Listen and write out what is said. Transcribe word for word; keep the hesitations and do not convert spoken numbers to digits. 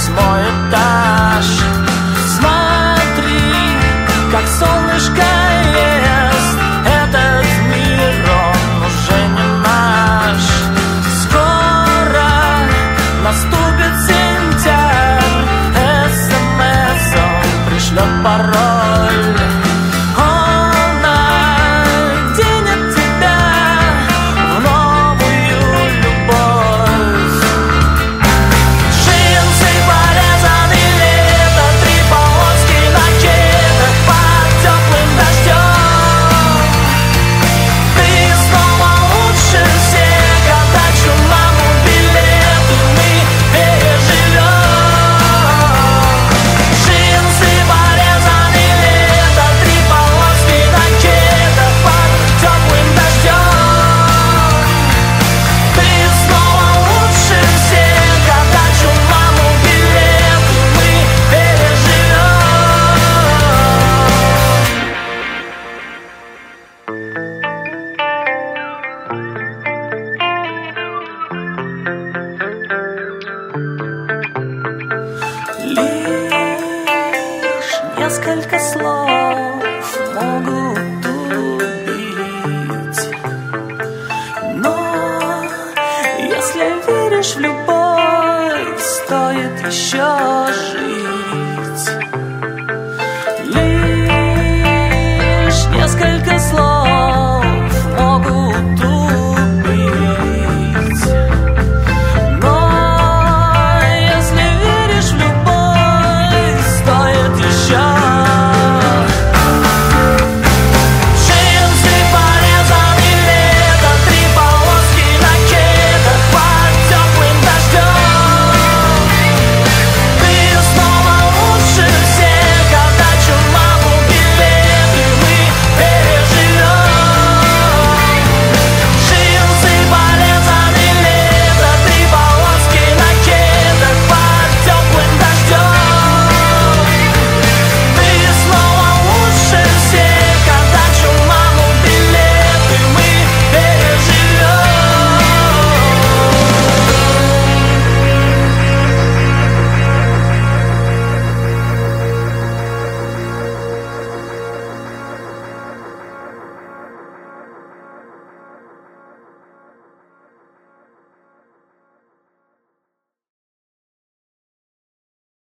восьмой этаж. Смотри, как солнышко ест этот мир, он уже не наш. Скоро наступит сентябрь, СМС он пришлет пароль. Он оденет тебя в новую любовь. Джинсы порезаны лето, три полоски на кедах под теплым дождем. Ты снова лучше всех, отдачу маму билеты мы переживем. Джинсы порезаны лето, три полоски на кедах под теплым дождем. Ты снова лучше всех, отдачу маму билеты мы переживем. Лишь несколько слов могут убить, но если веришь в любовь, стоит еще